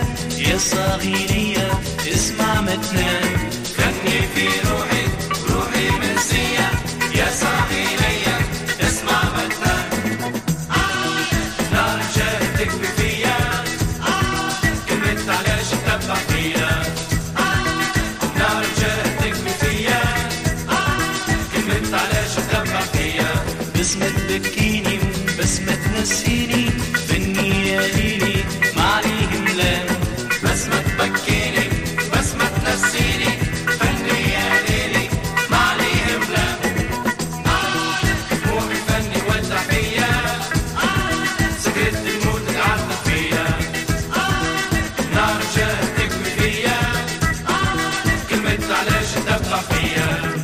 يا صاغينية اسمع متنان. غني في روحي روحي منسية يا صاغينية اسمع متنان. نار جاي تكوي فيا كلمة علاش تتبع فيا. نار جاي تكوي فيا كلمة علاش تتبع فيا. بسمة تبكيني بسمة تنسيني فني يا ليلي ما عليه ملام. بسمة تبكيني بسمة تنسيني فني يا ليلي ما عليه ملام. روحي فني ولع فيا سكرت الموت تعذب فيا. نار جاي تكوي فيا كلمة علاش تدبع فيا.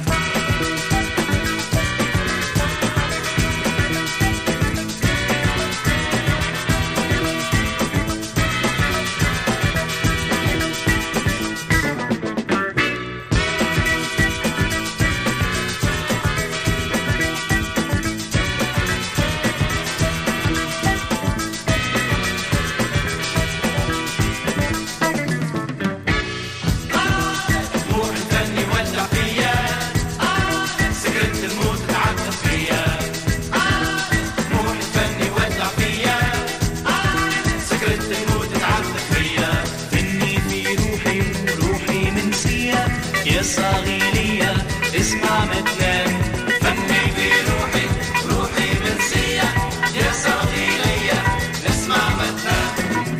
يا صاغينية اسمع متنان. فني في روحي روحي منسية يا صاغينية اسمع متنان.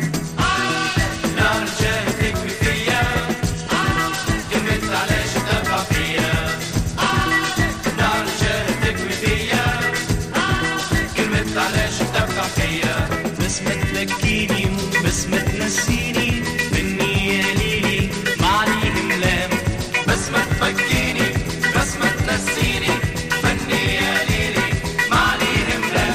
نار جاي تكوي فيا كلمة علاش تدبع فيا. نار جاي تكوي فيا كلمة علاش تدبع فيا. بسمة تبكيني بسمة تنسيني فني يا ليلي ما عليه ملام. بسمة تبكيني بسمة تنسيني فني يا ليلي ما عليه ملام.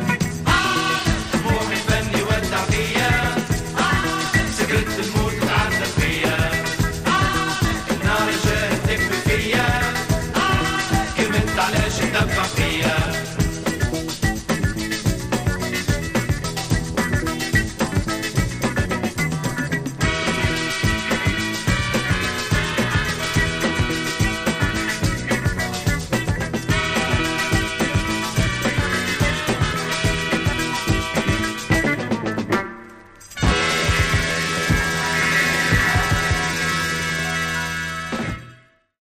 روحي فني ودع فيا سكرت الموت تعذب فيا. نار جاي تكوي فيا كلمة علاش تدبع فيا.